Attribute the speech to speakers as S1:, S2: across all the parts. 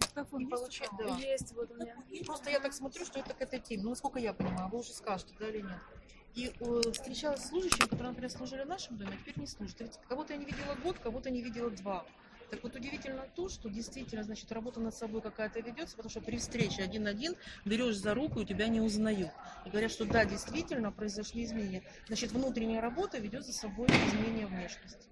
S1: диктофон
S2: Получить,
S1: есть?
S2: да.
S1: Есть, вот у меня.
S2: Просто я так смотрю, что это к этой теме. Ну, насколько я понимаю, вы уже скажете, да или нет. И встречалась с служащими, которые, например, служили в нашем доме, а теперь не служат. Ведь кого-то я не видела год, кого-то не видела 2. Так вот, удивительно то, что действительно, значит, работа над собой какая-то ведется, потому что при встрече один на один берешь за руку, и тебя не узнают. И говорят, что да, действительно произошли изменения. Значит, внутренняя работа ведет за собой изменения внешности.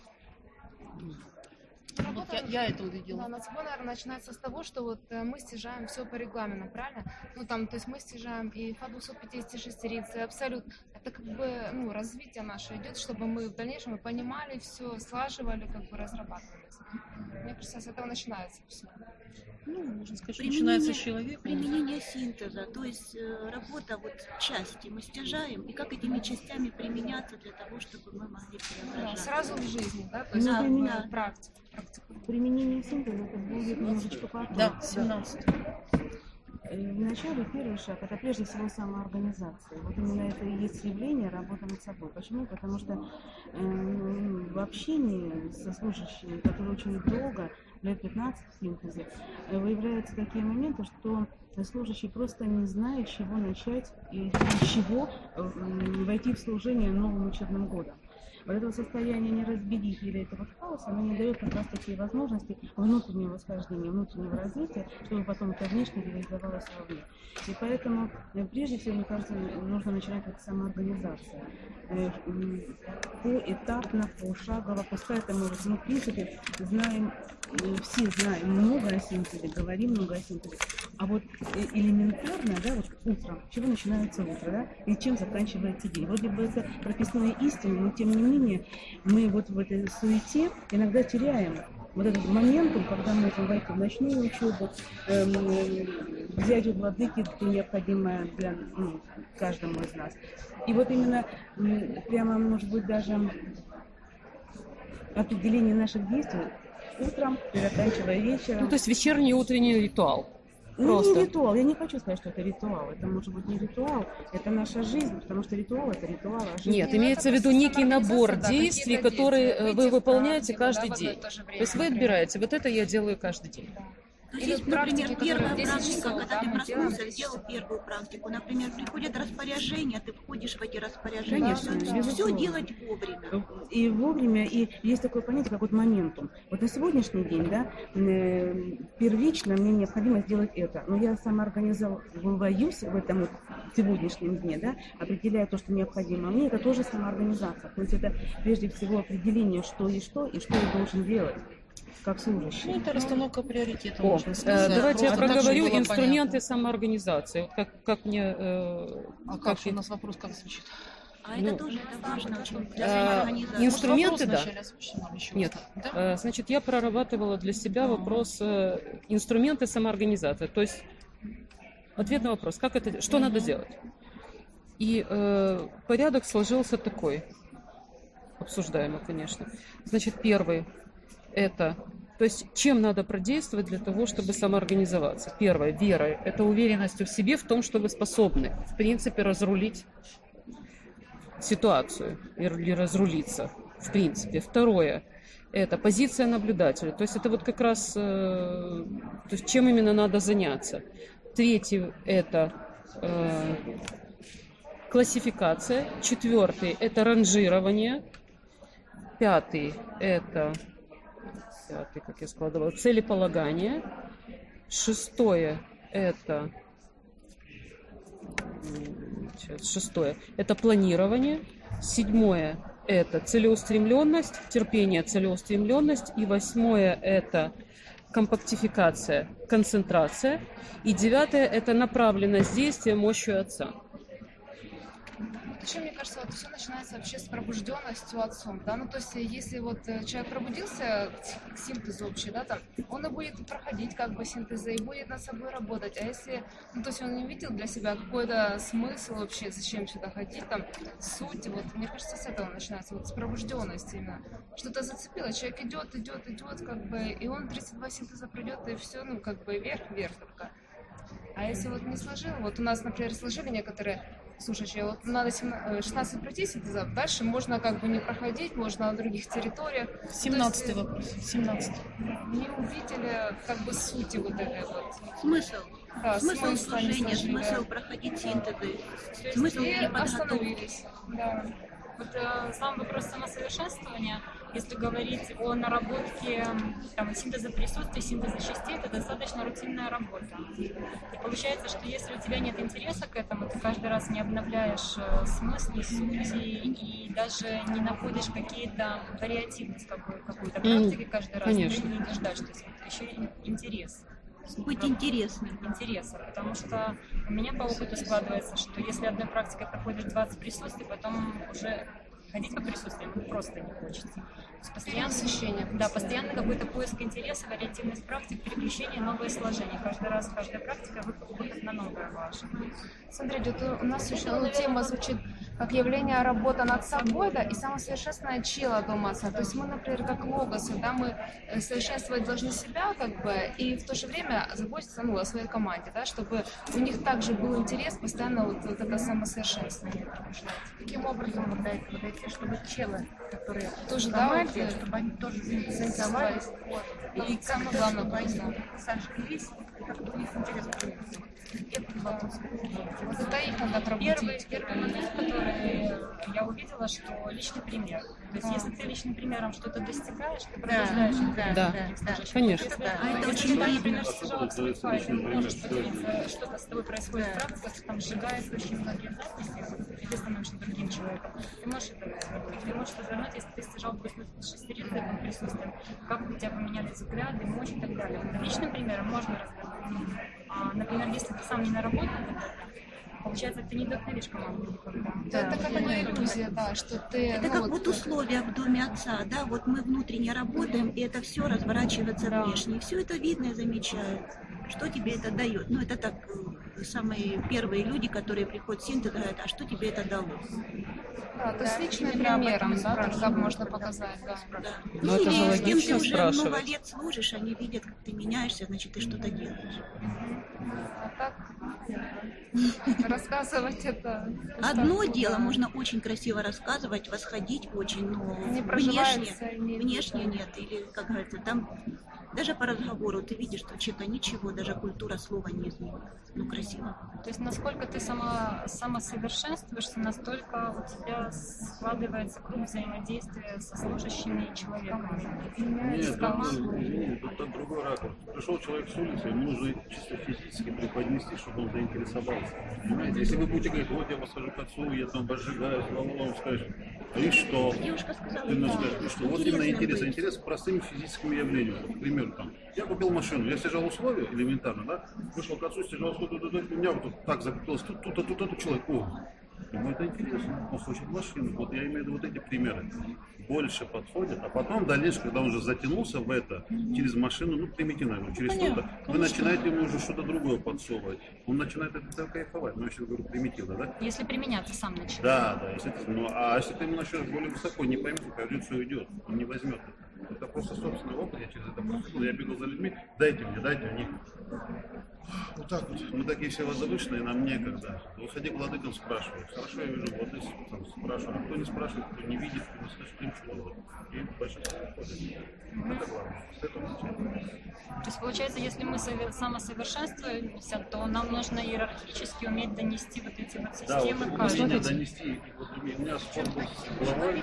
S2: Вот я это увидела.
S1: Да, над собой, наверное, начинается с того, что вот мы стяжаем все по регламенту, правильно? Ну, там, то есть мы стяжаем и ФА 256 риц, и абсолют. Это как бы, ну, развитие наше идет, чтобы мы в дальнейшем понимали все, слаживали, как бы разрабатывались. Мне кажется, с этого начинается все.
S2: Ну, можно сказать, что начинается с человека.
S3: Применение синтеза, то есть работа вот части мы стяжаем, и как этими частями применяться для того, чтобы мы могли
S1: Да,
S3: преображаться.
S1: сразу в жизни, да, то есть
S3: Да,
S1: в практике.
S4: Применение синтеза это будет немножечко потом.
S2: Да, 17.
S4: Вначале первый шаг это прежде всего самоорганизация. Вот именно это и есть явление работы над собой. Почему? Потому что в общении со служащими, которые очень долго, лет 15 в синтезе, выявляются такие моменты, что служащий просто не знает, с чего начать и с чего войти в служение новым учебным годом. Вот этого состояния неразберихи или этого хаоса, оно не дает как раз такие возможности внутреннего восхождения, внутреннего развития, чтобы потом это внешне реализовалось вовне. И поэтому, прежде всего, мне кажется, нужно начинать от самоорганизации. Поэтапно, пошагово, пускай это может, мы в принципе знаем, все знаем много о синтезе, говорим много о синтезе, а вот элементарно, да, вот утром, с чего начинается утро, да, и чем заканчивается день. Вроде бы это прописные истины, но тем не менее мы вот в этой суете иногда теряем вот этот моментум, когда мы можем войти в ночную учебу, взять у владыки то необходимое для каждому из нас. И вот именно прямо, может быть, даже определение наших действий утром и заканчивая вечером.
S5: Ну, то есть вечерний и утренний ритуал.
S4: Ну,
S5: Просто.
S4: не ритуал, я не хочу сказать, что это ритуал. Это может быть не ритуал, это наша жизнь, потому что ритуал это ритуал, а жизнь...
S5: Нет,
S1: Ну,
S5: имеется в
S1: это
S5: виду
S1: просто
S5: некий набор
S1: самоорганизация, да,
S5: действий,
S1: какие-то
S5: которые
S1: действия.
S5: вы
S1: Выйти в
S5: выполняете
S1: практику,
S5: каждый
S1: да, в одно и
S5: день.
S1: то же время,
S5: То есть вы
S1: например.
S5: отбираете, вот это я делаю каждый день.
S3: То
S1: Или
S3: есть,
S1: практики,
S3: например,
S1: которые
S3: первая
S1: 10
S3: практика,
S1: часов,
S3: когда
S1: да,
S3: ты
S1: мы делаем
S3: проснулся,
S1: 10
S3: сделал
S1: часов.
S3: первую практику, например, приходят распоряжения, ты входишь в эти распоряжения,
S4: Конечно,
S3: все
S4: безусловно.
S3: делать вовремя.
S4: И вовремя, и есть такое понятие, как вот моментум. Вот на сегодняшний день, да, первично мне необходимо сделать это, но я самоорганизовываюсь в этом вот сегодняшнем дне, да, определяя то, что необходимо. Мне это тоже самоорганизация. То есть это прежде всего определение, что я должен делать, как служащий.
S2: Ну, это расстановка приоритетов.
S5: О,
S2: можно сказать.
S5: давайте я
S2: Просто так,
S5: проговорю
S2: чтобы было
S5: инструменты
S2: понятно.
S5: самоорганизации. Вот как мне...
S2: А как же у нас вопрос как звучит?
S3: А
S5: Ну,
S3: это тоже это важно очень для
S5: а,
S3: самоорганизации.
S5: инструменты, да.
S2: Вначале озвучим, нам еще
S5: Нет,
S2: раз. Да?
S5: значит, я прорабатывала для себя вопрос инструменты самоорганизации. То есть ответ на вопрос, как это, что надо делать. И порядок сложился такой, обсуждаемый, конечно. Значит, первый это, то есть чем надо продействовать для того, чтобы самоорганизоваться. Первое, вера, это уверенностью в себе, в том, что вы способны, в принципе, разрулить ситуацию или разрулиться, в принципе. Второе, это позиция наблюдателя, то есть это вот как раз, то есть чем именно надо заняться. Третье, это классификация. Четвертый, это ранжирование. Пятый, как я складывала, целеполагание. Шестое, это планирование. Седьмое, это целеустремленность, терпение, целеустремленность. И восьмое, это компактификация, концентрация. И девятое, это направленность действия мощью Отца.
S1: Вообще, мне кажется, вот все начинается вообще с пробужденностью отцом, да, ну, то есть, если вот человек пробудился к синтезу вообще, да, там, он и будет проходить как бы синтезы, и будет над собой работать, а если, ну, то есть, он не видел для себя какой-то смысл вообще, зачем сюда ходить, там, суть, вот, мне кажется, с этого начинается, вот, с пробужденности именно, что-то зацепило, человек идет, как бы, и он 32 синтеза пройдет, и все, ну, как бы, вверх только. А если вот не сложил, вот у нас, например, сложили некоторые, слушайте, вот надо 16 пройти синтеза, дальше можно как бы не проходить, можно на других территориях.
S2: 17-й вопрос. 17.
S1: Не увидели как бы сути вот этой вот.
S3: Смысл.
S1: Да,
S3: Смысл
S1: смысла не
S3: служения,
S1: сложили.
S3: смысл проходить синтезы, смысл
S1: И
S3: переподготовки.
S1: остановились. Да.
S6: Вот сам вопрос самосовершенствования, если говорить о наработке там, синтеза присутствия, синтеза частей, это достаточно рутинная работа. И получается, что если у тебя нет интереса к этому, ты каждый раз не обновляешь смыслы, сути и даже не находишь какие-то вариативность какую-то практики каждый раз,
S5: конечно.
S6: ты не ждешь, то есть вот еще и интерес.
S3: Быть интересным.
S6: Интереса, потому что у меня по опыту складывается, что если одной практикой проходит 20 присутствий, потом уже ходить по присутствиям просто не хочется. То есть постоянно,
S1: Насыщение.
S6: да, постоянно какой-то поиск интереса, вариативность практик, переключение, новые сложения. Каждый раз, каждая практика выход на новое ваше.
S1: Смотрите, вот у нас еще тема звучит как явление работа над собой, да, и самосовершенствование чела дома отца. То есть мы, например, как логосы, да, мы совершенствовать должны себя, как бы, и в то же время заботиться, ну, о своей команде, да, чтобы у них также был интерес постоянно вот это самосовершенствование.
S7: Каким образом вы дойти, чтобы челы, которые
S1: Тоже,
S7: в
S1: да,
S7: команде,
S1: вот,
S7: чтобы они тоже заинтересовались, вот, и
S1: самое
S7: как-то,
S1: главное,
S7: чтобы они
S1: да.
S7: сошлись, и как-то у них интерес появился. Это вопрос.
S1: Вот это их надо пробудить.
S6: Первый момент, который я увидела, что личный пример. То есть, если ты личным примером что-то достигаешь, ты продолжаешь это
S5: Да,
S6: делать.
S5: конечно.
S6: Если,
S3: А это
S6: если
S3: очень
S6: ты,
S3: видно.
S6: например, стяжала свой файл, ты не можешь поделиться, что-то с тобой происходит в практике, что там сжигается очень многие записи, и ты становишься другим человеком. Ты можешь это развернуть. Ты можешь развернуть, если ты стяжал 86 по присутствием, как у тебя поменялись взгляды, мощь и так далее. Вот личным примером можно развернуть. Например, если ты сам не наработал вот это, получается, ты не вдохновишь команду никогда.
S1: Да, это как бы иллюзия, да, что ты...
S3: Это
S1: ну,
S3: как
S1: вот,
S3: вот условия в доме отца, да, вот мы внутренне работаем, и это все разворачивается внешне, и все это видно и замечают. Что тебе это дает? Ну, это так, самые первые люди, которые приходят в синтез, говорят, а что тебе это дало?
S1: да, то есть личным
S7: именно об
S1: примером,
S7: этом и
S1: да, тогда
S7: спрашиваю.
S1: можно показать, да.
S3: Да.
S5: Ну, это же
S3: Или с кем
S5: логично
S3: ты уже много
S5: спрашивать.
S3: лет служишь, они видят, как ты меняешься, значит, ты что-то делаешь.
S1: А так рассказывать это...
S3: Одно
S1: просто,
S3: дело,
S1: да,
S3: можно очень красиво рассказывать, восходить очень, но
S1: не
S3: внешне,
S1: проживается, не-
S3: внешне нет. Или, как говорится, там даже по разговору ты видишь, что у человека ничего, даже культура слова не изменилась. Ну, красиво.
S6: То есть, насколько ты самосовершенствуешься, настолько у тебя складывается круг взаимодействия со служащими и человеком.
S8: Нет, это другой ракурс. Пришел человек с улицы, ему нужно чисто физически преподнести, чтобы он заинтересовался. Понимаете? Если вы будете говорить, вот я посажу к отцу, я там возжигаю, он скажет, и что?
S3: Девушка сказала,
S8: Ты
S3: да.
S8: скажешь, и что? Вот именно интерес.
S3: быть.
S8: Интерес к простым физическим явлениям. Вот, к примеру, там, я купил машину, я стяжал условия, элементарно, да? Вышел к отцу, стяжал условия, у меня вот тут так закрепилось, тут человек, ему это интересно, он хочет машину. Вот я имею в виду вот эти примеры. Больше подходят, а потом в дальнейшем, когда он уже затянулся в это, через машину, ну, примитивно, через что-то, вы начинаете ему уже что-то другое подсовывать. Он начинает от этого кайфовать. Ну, я сейчас говорю примитивно, да?
S6: Если применяться сам начинаешь.
S8: Да, если ты, ну, а если ты ему начнешь более высоко, не поймет, как все уйдет, он не возьмет это. Это просто собственный опыт, я через это проходил, я бегал за людьми, дайте мне. Вот так вот. Мы такие все возвышенные, нам некогда. Выходи к владыкам, спрашивают. Хорошо, я вижу, вот здесь там спрашивают. А кто не спрашивает, кто не видит, кто не слышит, им что делать. И большинство выходит. Это главное. С этого начать.
S6: То есть, получается, если мы самосовершенствуемся, то нам нужно иерархически уметь донести вот эти вот
S8: Да,
S6: системы
S8: вот
S6: каждому.
S8: умение донести. И вот у меня спор был с головой.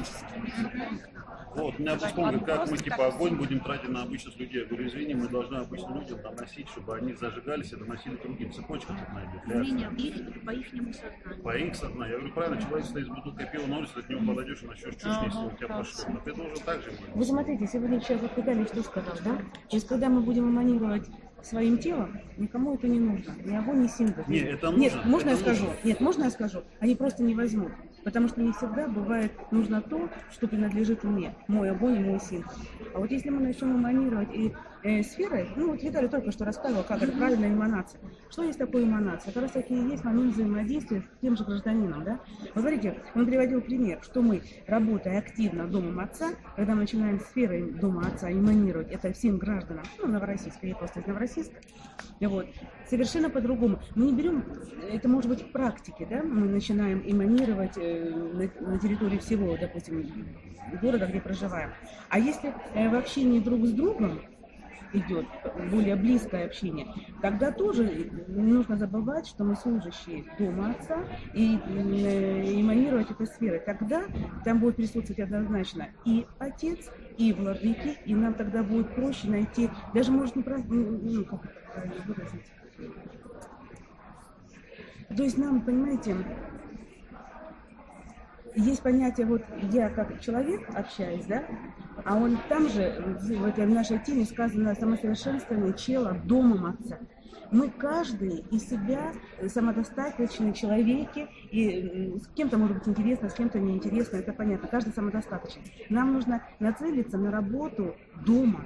S8: Вот, у меня вспомнил, как мы типа огонь будем тратить на обычных людей. Я говорю, извини, мы должны обычным людям доносить, чтобы они зажигались и доносили другим. Цепочка тут найдет.
S3: Мнение по ихнему сознанию.
S8: По их сознанию. Я говорю, правильно, человек стоит с бутылкой пива на улице, ты к нему подойдешь и начнешь чушь нести, у тебя пошло. Но ты должен так же
S4: Вы
S8: быть.
S4: смотрите, сегодня сейчас вот Виталий что сказал, да? То есть, когда мы будем эманировать своим телом, никому это не нужно. Ни огонь, ни синтез.
S8: Не, это
S4: Нет,
S8: нужно,
S4: можно
S8: это
S4: я скажу?
S8: нужно.
S4: Нет, можно я скажу? Они просто не возьмут. Потому что не всегда бывает нужно то, что принадлежит мне. Мой огонь и мой синтез. А вот если мы начнем эманировать и сферой, ну вот Виталий только что рассказывал, как это правильная эманация. Что есть такое эманация? Как раз таки и есть момент взаимодействия с тем же гражданином, да? Вы смотрите, он приводил пример, что мы, работая активно домом отца, когда мы начинаем сферой дома отца эманировать это всем гражданам, ну, Новороссийск, я просто из Новороссийска, Вот. Совершенно по-другому. Мы не берем, это может быть в практике, да, мы начинаем эманировать на территории всего, допустим, города, где проживаем. А если в общении друг с другом идет более близкое общение, тогда тоже не нужно забывать, что мы служащие дома отца, и эманировать этой сферой. Тогда там будет присутствовать однозначно и отец, и владыки, и нам тогда будет проще найти, даже может не просто, ну, как это правильно выразить. То есть нам, понимаете, есть понятие, вот я как человек общаюсь, да, а он там же, в этой нашей теме сказано самосовершенствование чела домом отца. Мы каждый из себя самодостаточные человеки, и с кем-то может быть интересно, с кем-то неинтересно, это понятно, каждый самодостаточный. Нам нужно нацелиться на работу дома.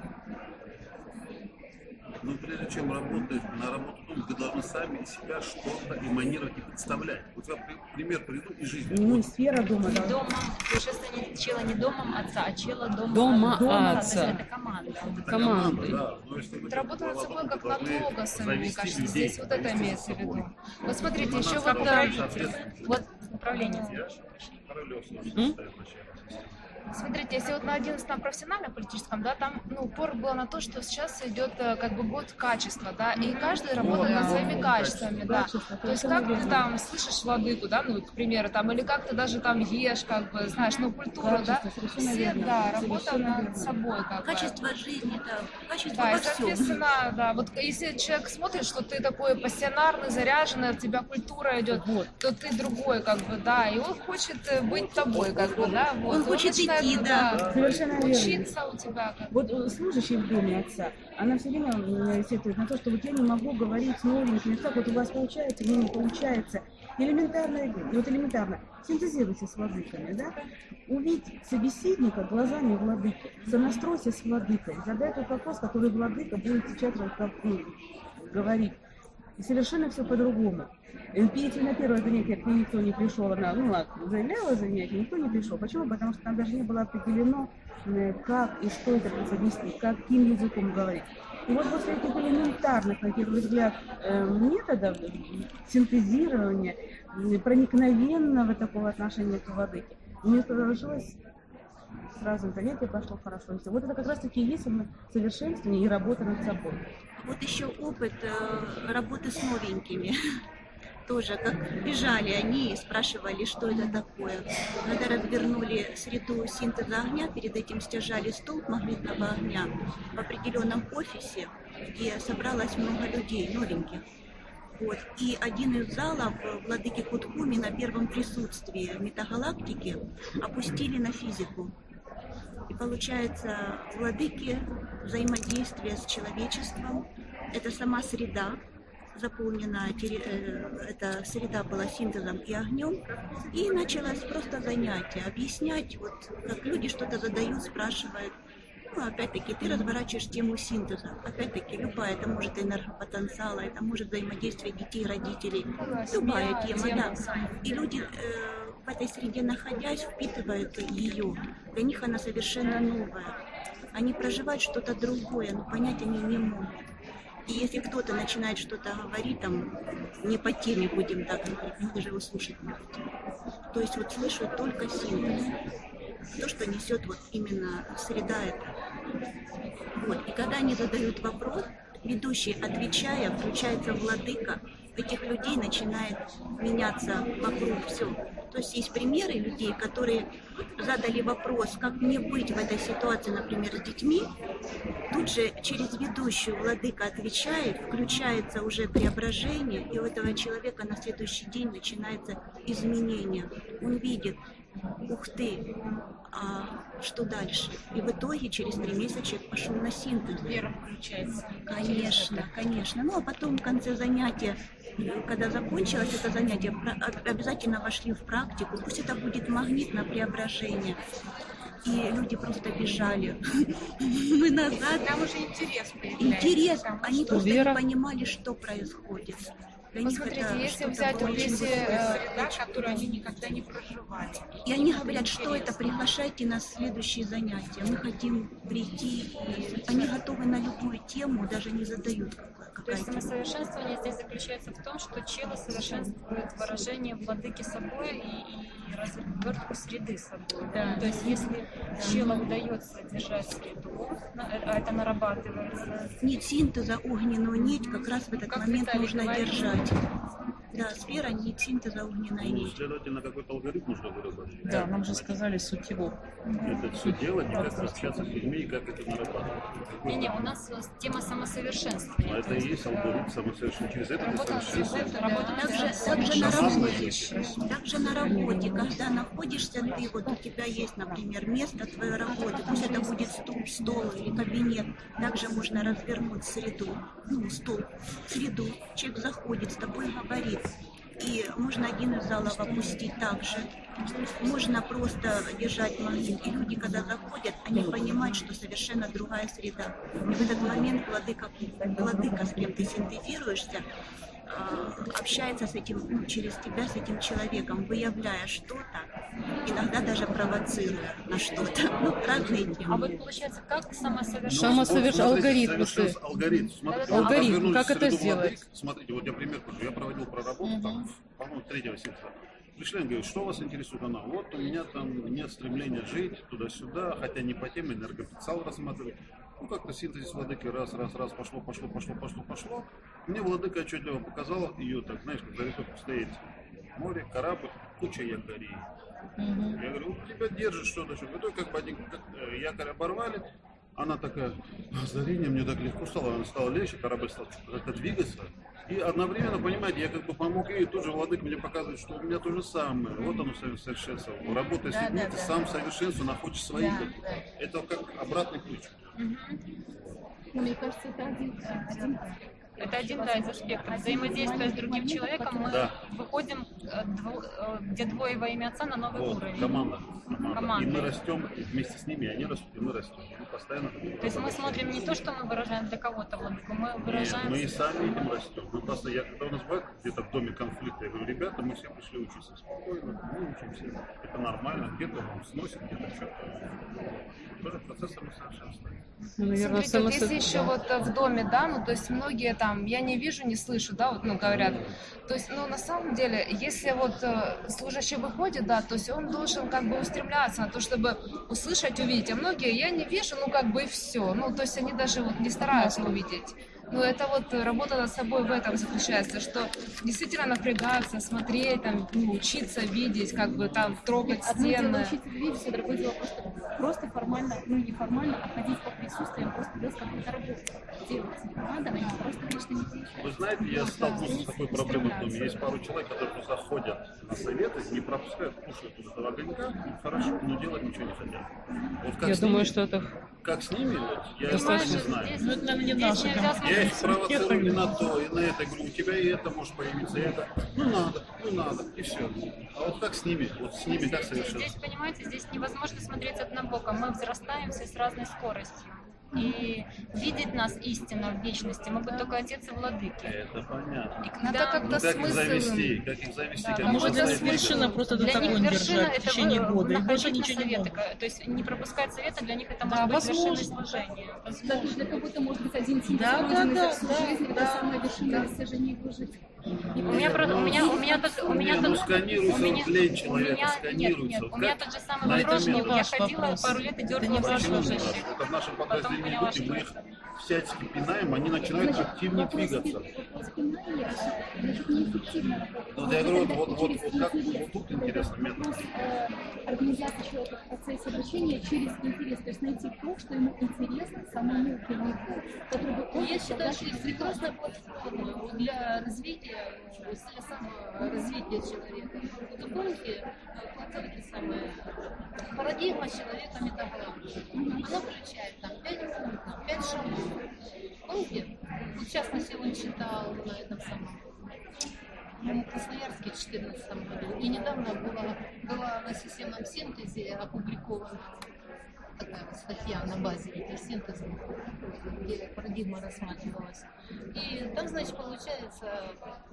S8: Но прежде чем работать на работу дома, вы должны сами из себя что-то эманировать и представлять. Вот я пример приведу из жизни.
S4: Ну, сфера дома. Да.
S7: Домом, совершенствование чела не домом отца, а чела
S5: Дома
S7: отца.
S5: отца.
S7: То есть это команда.
S5: Команды.
S8: Да, но если вы
S1: Работа над собой как
S8: вы должны
S1: надлогосами, мне
S8: завести
S1: кажется,
S8: людей,
S1: здесь вот это
S8: завести
S1: имеется в
S8: с собой.
S1: виду. Вот смотрите,
S8: Она
S1: еще
S8: сама
S1: вот
S8: соответственно,
S7: Вот управление.
S8: я Королёв, собственно, ставит начало.
S1: смотрите, если вот на 11-м профессиональном политическом, да, там, ну, упор было на то, что сейчас идет как бы год качества, да, и каждый работает над своими качествами, да. То есть как ты там слышишь владыку, да, ну, к примеру, там, или как ты даже там ешь, как бы, знаешь, ну, культуру, да, все, да, работа над собой, как бы.
S3: Качество жизни, да, качество
S1: Да,
S3: во
S1: и,
S3: всем.
S1: соответственно, да, вот если человек смотрит, что ты такой пассионарный, заряженный, от тебя культура идет, то ты другой, как бы, да, и он хочет быть тобой, как бы, да, вот.
S3: Он хочет
S1: начинает,
S3: идти, да.
S4: Совершенно верно.
S1: учиться у тебя, как бы.
S4: Вот служащий в доме отца, она все время сетует на то, что вот я не могу говорить с новенькими, как вот у вас получается, у меня не получается. Элементарно, и вот элементарно, синтезируйте с владыками, да? Увидь собеседника глазами владыки, сонастройся с владыкой, задай тот вопрос, который владыка будет сейчас говорить. И совершенно все по-другому. Если на первое занятие к ней никто не пришел, она, ну ладно, заявляла занятие, никто не пришел. Почему? Потому что там даже не было определено, как и что это преподнести, каким языком говорить. И вот после этих элементарных, на первый взгляд, методов синтезирования, проникновенного такого отношения к владыке, у нее сложилось сразу занятие пошло хорошо. И все. Вот это как раз-таки и есть совершенствование и работа над собой.
S3: Вот еще опыт работы с новенькими. Тоже, как бежали они и спрашивали, что это такое. Когда развернули среду синтеза огня, перед этим стяжали столб магнитного огня в определенном офисе, где собралось много людей, новеньких. Вот. И один из залов владыки Кутхуми на первом присутствии в метагалактике опустили на физику. И получается, владыки взаимодействия с человечеством, это сама среда, заполнена, эта среда была синтезом и огнем, и началось просто занятие, объяснять, вот как люди что-то задают, спрашивают. Ну, опять-таки, ты разворачиваешь тему синтеза. Опять-таки, любая, это может энергопотенциал, это может взаимодействие детей, родителей, любая тема, да. И люди в этой среде, находясь, впитывают ее. Для них она совершенно новая. Они проживают что-то другое, но понять они не могут. И если кто-то начинает что-то говорить, там, не по теме будем так говорить, мы даже его слушать не будем. То есть вот слышу только синтез. То, что несет вот именно среда эта. Вот. И когда они задают вопрос, ведущий, отвечая, включается владыка, этих людей начинает меняться вокруг все. То есть есть примеры людей, которые задали вопрос, как мне быть в этой ситуации, например, с детьми. Тут же через ведущую владыка отвечает, включается уже преображение, и у этого человека на следующий день начинается изменение. Он видит, ух ты, а что дальше? И в итоге через 3 месяца человек пошел на синтез.
S7: Вера включается.
S3: Конечно, конечно. Ну а потом в конце занятия, когда закончилось это занятие, обязательно вошли в практику. Пусть это будет магнит на преображение. И люди просто бежали. Мы назад.
S7: Там уже интерес появляется.
S3: Интерес. Они просто
S5: Вера.
S3: не понимали, что происходит. Для них
S1: Посмотрите,
S3: это
S1: если
S3: что-то
S1: взять вот
S3: очень
S1: если,
S3: высокое.
S2: Среда, которую они никогда не проживали.
S3: И они говорят, что это, приглашайте нас в следующие занятия. Мы хотим прийти, и они готовы на любую тему, даже не задают
S6: То есть
S3: какая-то.
S6: самосовершенствование здесь заключается в том, что чело совершенствует выражение владыки собой и развертку среды собой. Да? То есть если челу удается держать среду, а это нарабатывается.
S3: Нет синтеза, огненную нить как раз в этот
S6: Как
S3: момент
S6: Виталий
S3: нужно
S6: говорил.
S3: держать. Да, сфера, нить синтеза, огненная
S8: Ну,
S3: нить.
S8: следовательно, какой-то алгоритм нужно выработать.
S5: Да, нам же сказали суть его.
S8: Это все делать, и как общаться с людьми, и как это нарабатывать.
S6: Не, у нас тема самосовершенствования.
S8: А это и есть алгоритм самосовершенствования. Через это ты
S6: Работа
S8: совершенствуешься.
S3: Также на
S8: Сам
S3: работе,
S8: научишься.
S3: также на работе, когда находишься ты, вот у тебя есть, например, место твоей работы, пусть это будет стол или кабинет, также можно развернуть среду, ну, стол, среду, человек заходит, с тобой говорит, и можно один из залов опустить также, можно просто держать магнит, и люди, когда заходят, они понимают, что совершенно другая среда, и в этот момент владыка, с кем ты синтезируешься, общается с этим, ну, через тебя, с этим человеком, выявляя что-то, иногда даже провоцируя на что-то, ну, разные
S6: А
S3: темы.
S6: вот получается, как
S5: Алгоритм.
S8: Алгоритм. Смотрите,
S5: Алгоритм,
S8: развернули
S5: как это
S8: среду
S5: сделать?
S8: владык. Смотрите, вот я пример покажу. Я проводил проработку, там, по-моему, 3-го сентября. Пришли, они говорят, что вас интересует? Она, вот у меня там нет стремления жить туда-сюда, хотя не по теме, энергопотенциал рассматривать. Ну, как-то синтезис владыки раз, пошло. Мне владыка отчетливо показал ее, так, знаешь, как за решеткой стоит море, корабль, куча якорей. Я говорю, вот тебя держит что-то, что в как бы один якорь оборвали, она такая, озарение, мне так легко стало, она стала легче, корабль стал как-то двигаться. И одновременно, понимаете, я как бы помог ей, и тут же владыка мне показывает, что у меня то же самое. Вот оно совершенство. Работая с людьми, ты сам совершенство находишь свои. Это как обратный ключ.
S7: Ну, мне кажется, это один.
S6: Это один из аспектов. Взаимодействуя с другим человеком, мы выходим, где двое во имя Отца, на новый
S8: Вот,
S6: уровень.
S8: команда.
S6: Команда.
S8: И мы растем вместе с ними, они растут, и мы растем. Мы постоянно.
S6: То есть мы смотрим не то, что мы выражаем для кого-то владыку, мы
S8: Нет,
S6: выражаем...
S8: мы и сами этим растем. Мы просто, когда у нас бывает где-то в доме конфликта, я говорю, ребята, мы все пришли учиться спокойно, мы учимся. Это нормально, где-то нам сносит, где-то что-то. Тоже процесс самосовершенствования.
S5: Наверное,
S1: Смотрите, вот если еще вот в доме, да, ну, то есть многие там, я не вижу, не слышу, да, вот, ну, говорят, то есть, ну, на самом деле, если вот служащий выходит, да, то есть он должен как бы устремляться на то, чтобы услышать, увидеть, а многие, я не вижу, ну, как бы и все, ну, то есть они даже вот не стараются увидеть. Ну, это вот работа над собой в этом заключается, что действительно напрягаться, смотреть, там, ну, учиться видеть, как бы там трогать
S7: Одно дело
S1: стены.
S7: учиться видеть, а другое дело просто формально, ну не формально, а ходить по присутствиям, просто делать какую-то работу. Делать не надо, они просто вечно не делают.
S8: Вы знаете, я сталкивался с такой проблемой в доме. Есть пару человек, которые заходят на советы, не пропускают, кушают из этого огонька, хорошо, но делать ничего не хотят. Вот как
S5: Я
S8: с
S5: думаю,
S8: ними,
S5: что это...
S8: как с ними, вот, я
S5: Достаточно
S8: не знаю.
S6: Здесь,
S5: Ну, это, наверное, не
S6: здесь
S5: наша
S6: нельзя
S5: компания.
S8: Я
S6: смотреть.
S8: их провоцирую на то, и на это. Я говорю, у тебя и это может появиться, и это. Ну надо, и все. А вот как с ними? Вот с ними как совершенно?
S6: Здесь, понимаете, здесь невозможно смотреть однобоко. Мы взрастаем все с разной скоростью. И видеть нас истинно в вечности могут только Отец и Владыки.
S8: Это понятно.
S6: И
S1: Надо
S6: когда
S1: как-то
S8: Ну как их
S1: смысл
S8: завести?
S1: им.
S8: Как их завести?
S6: Да,
S8: как
S6: а
S8: их
S5: Может, для
S8: заставить
S5: нас вершина
S8: выиграть?
S5: просто
S6: для
S5: этот
S6: них
S5: огонь
S6: вершина
S5: держать в
S6: это
S5: течение года, и больше
S6: находить на
S5: ничего не
S6: советы.
S5: будет.
S6: То есть не пропускать совета, для них это
S5: Да,
S6: может быть вершиной
S5: возможно.
S6: служения.
S7: Так уж для кого-то может быть один синтез
S5: Да,
S7: пройденный
S5: да,
S7: за всю
S5: да,
S7: жизнь,
S5: да,
S7: это самая вершина достижения его жизни.
S6: У меня тут
S8: сканируется тлень человека, сканируется.
S6: нет, у меня тот же самый
S8: На
S6: вопрос,
S8: это
S6: что
S8: не
S6: я
S5: ваш
S6: ходила
S5: вопрос.
S6: пару лет и
S5: Это
S6: дергала
S5: не
S6: за
S5: ваш
S6: служащих.
S8: Это в нашем
S6: Потом
S8: подразделении
S6: поняла,
S8: идут, и
S6: что
S8: мы их всячески пинаем, они начинают активнее двигаться.
S7: Вопрос пинания, значит, неэффективно работать.
S8: Вот я говорю, вот
S7: Через
S8: как
S7: интерес.
S8: вот тут интересный метод.
S7: Вопрос организации человека в процессе обучения через интерес, то есть найти то, что ему интересно самому для него, который бы он
S9: Я считаю, что это прекрасная платформа для развития, для саморазвития человека. Вот помните, эти самые парадигма человека метаголовки. Она включает там 5 пунктов, 5 шагов. Помните? Вот в частности, он читал на этом самом в Красноярске в 2014 году. И недавно была на системном синтезе опубликована такая вот статья на базе этих синтезов, где парадигма рассматривалась. И там, значит, получается,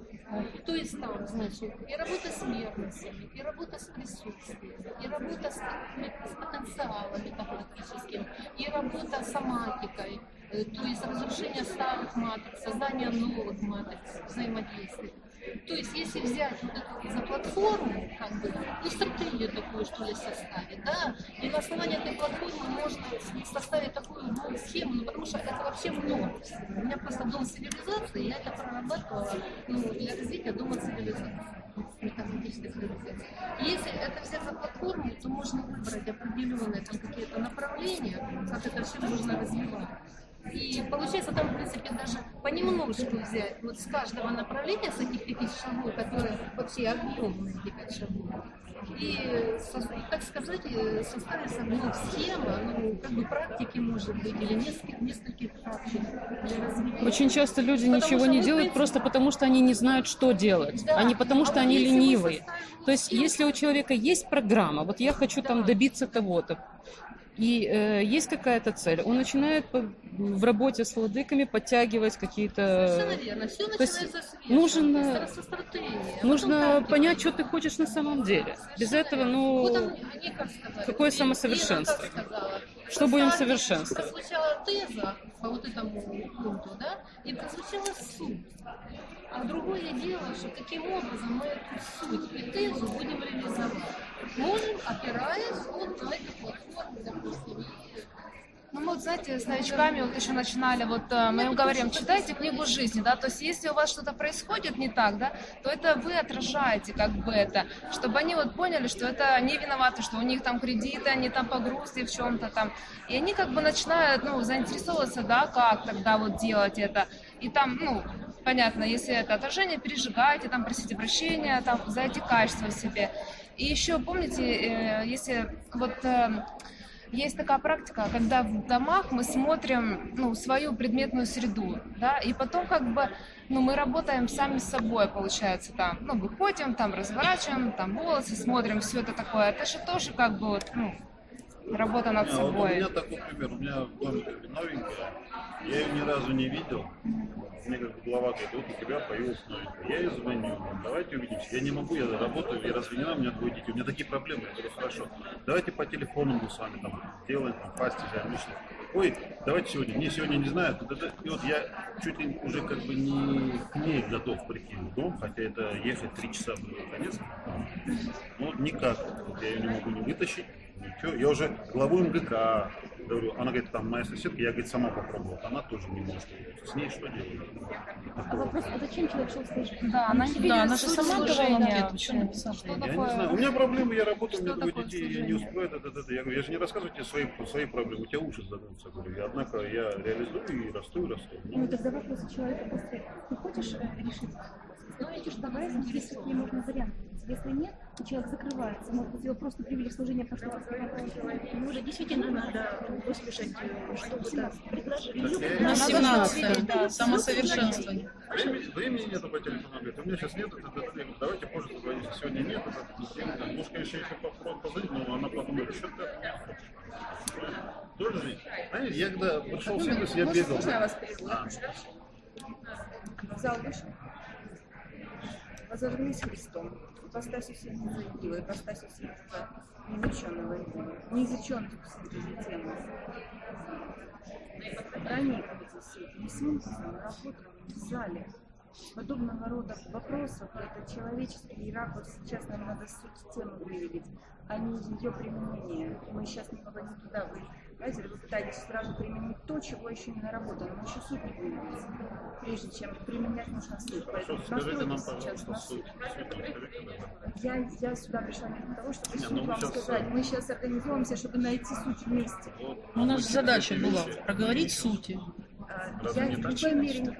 S9: то есть там, значит, и работа с мерностями, и работа с присутствием, и работа с потенциалом метафорическим, и работа с соматикой, то есть разрушение старых матрик, создание новых матриц, взаимодействий. То есть, если взять вот эту за платформу, как бы, ну, стратегию такую, что ли, составить, да, и на основании этой платформы можно составить такую схему, ну, потому что это вообще много. У меня просто дом цивилизации, я это прорабатывала, ну, для развития дома цивилизации. Метафизической цивилизации. Если это взять за платформу, то можно выбрать определенные там какие-то направления, как это все можно развивать. И получается там, в принципе, даже понемножку взять вот с каждого направления, с этих 5 шагов, которые вообще объемные 5 шагов, и, так сказать, составится схема, ну, как бы практики, может быть, или нескольких практик для развития.
S5: Очень часто люди ничего не делают просто потому, что они не знают, что делать, а не потому, что они ленивые. То есть, если у человека есть программа, вот я хочу там добиться того-то, и есть какая-то цель, он начинает в работе с владыками подтягивать какие-то...
S9: Совершенно верно. Все начинается со стратегии.
S5: Нужно понять, что ты хочешь на самом деле. Без этого, ну,
S9: вот они, как сказали,
S5: какое самосовершенство? Что будем совершенствовать?
S9: Прозвучала теза по вот этому пункту, да, и прозвучала суть. А другое дело, что каким образом мы эту суть и тезу будем реализовать. Можем, опираясь вот на эту платформу, допустим.
S1: Ну, мы, вот, знаете, с новичками вот еще начинали, вот мы им говорим, читайте книгу жизни, да, то есть если у вас что-то происходит не так, да, то это вы отражаете как бы это, чтобы они вот поняли, что это они виноваты, что у них там кредиты, они там погрузли в чем-то там, и они как бы начинают, ну, заинтересовываться, да, как тогда вот делать это, и там, ну, понятно, если это отражение, пережигайте, там, просите прощения, там, за эти качества в себе. И еще, помните, если вот... Есть такая практика, когда в домах мы смотрим, ну, свою предметную среду, да, и потом как бы, ну, мы работаем сами с собой, получается, там, ну, выходим, там, разворачиваем, там, волосы, смотрим, все это такое. Это же тоже как бы вот, ну, работа над собой.
S8: Вот у меня такой пример, у меня в доме новенькая, я ее ни разу не видел. Мне как бы глава говорит, вот у тебя появилась новенькая. Я ей звоню, давайте увидимся. Я не могу, я работаю, я разведена, у меня 2 детей. У меня такие проблемы. Я говорю, хорошо, давайте по телефону мы с вами там делаем, там, фасти, лично. Ой, давайте сегодня, не сегодня не знаю. И вот я чуть ли уже как бы не к ней готов прийти в дом, хотя это ехать 3 часа в конец. Но вот никак, вот я ее не могу не вытащить. Ничего. Я уже главу МГК говорю, она говорит, там моя соседка, я, говорит, сама попробовала, она тоже не может. С ней что делать?
S7: А вопрос, а зачем человек шел служить?
S1: Да, она не видит
S2: она же сама давала анкету, что написала?
S1: Что
S8: Я
S1: такое?
S8: не знаю, у меня проблемы, я работаю, у меня
S1: Что
S8: 2
S1: такое
S8: детей, я не успеваю, Я говорю, я же не рассказываю тебе свои проблемы, у тебя уши задумаются, говорю, и однако я реализую и расту.
S7: Ну, тогда вопрос у человека простой. Ты хочешь решить вопрос? Если хочешь, давай, если какие можно варианты. Если нет, то человек закрывается. Может быть, его просто привели в служение, потому что
S3: Ну, уже действительно надо выслушать, что бы там предложили.
S2: На 17, да, самосовершенствование.
S8: Времени нету по телефону, говорит, у меня сейчас нет, я говорю, давайте позже позвоните, сегодня нет, может, конечно, еще позвонить, но она подумает, что ты тоже жизнь. Знаете, я когда пришел в синтез, я бегал.
S10: Можно я вас перебью? В зал вышел. Возорвись Христом. Ипостась усиления заявила, ипостась усиления неизреченного идеи. Неизреченных усилий темы. Проник в эти сети. Не синтезом, работаем в зале. Подобного рода вопросов, это человеческий ракурс, сейчас нам надо суть темы выявить, а не ее применение. Мы сейчас не туда вы. Знаете, вы пытаетесь сразу применить то, чего еще не наработано, но еще суть не выявится. Прежде чем применять, нужно суть. Поэтому
S8: Скажите нам,
S10: сейчас
S8: пожалуйста,
S10: на
S8: суть.
S10: Я сюда пришла не для того, чтобы суть вам сказать. Мы сейчас организуемся, чтобы найти суть вместе.
S2: У нас задача была проговорить сути.
S10: Я в любой мере